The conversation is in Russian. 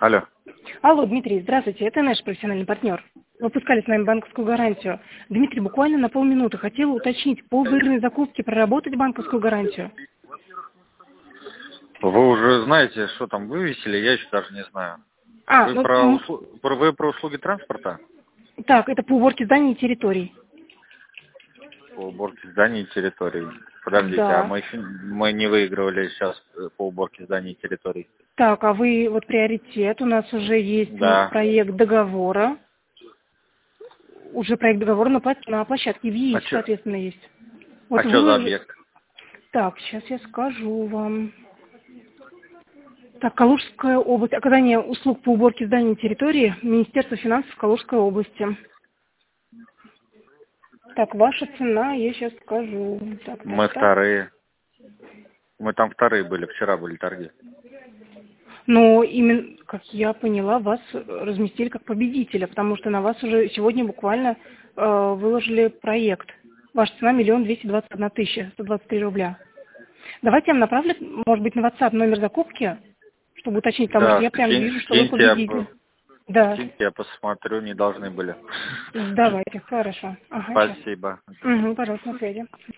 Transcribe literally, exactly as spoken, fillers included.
Алло. Алло, Дмитрий, здравствуйте, это наш профессиональный партнер. Выпускали с нами банковскую гарантию. Дмитрий, буквально на полминуты хотела уточнить, по выигранной закупке проработать банковскую гарантию? Вы уже знаете, что там вывесили, я еще даже не знаю. А, Вы, ну, про, м, услу... про- вы про услуги транспорта? так, это по уборке зданий и территорий. По уборке зданий и территорий. Подождите, а Да. мы еще мы не выигрывали сейчас э, по уборке зданий и территорий? Так, а вы, вот приоритет, у нас уже есть м, Да. проект договора. Уже проект договора на, пла- на площадке А ВИИЧ, что соответственно, есть. а Вот чё за вы... объект? Так, сейчас я скажу вам. Так, Калужская область. Оказание услуг по уборке зданий и территории. Министерство финансов Калужской области. Так, ваша цена, я сейчас скажу. Так, так, Мы так. вторые. Мы там вторые были, вчера были торги. Но именно, как я поняла, вас разместили как победителя, потому что на вас уже сегодня буквально э, выложили проект. Ваша цена миллион двести двадцать одна тысяча сто двадцать три рубля. Давайте я вам направлю, может быть, на WhatsApp номер закупки, чтобы уточнить, потому что Да, я прям скинь, вижу, что вы скиньте, я, победитель. по- Да, скиньте, я посмотрю, не должны были. давайте, хорошо. Ага, сейчас. Спасибо. Угу, пожалуйста, на связи.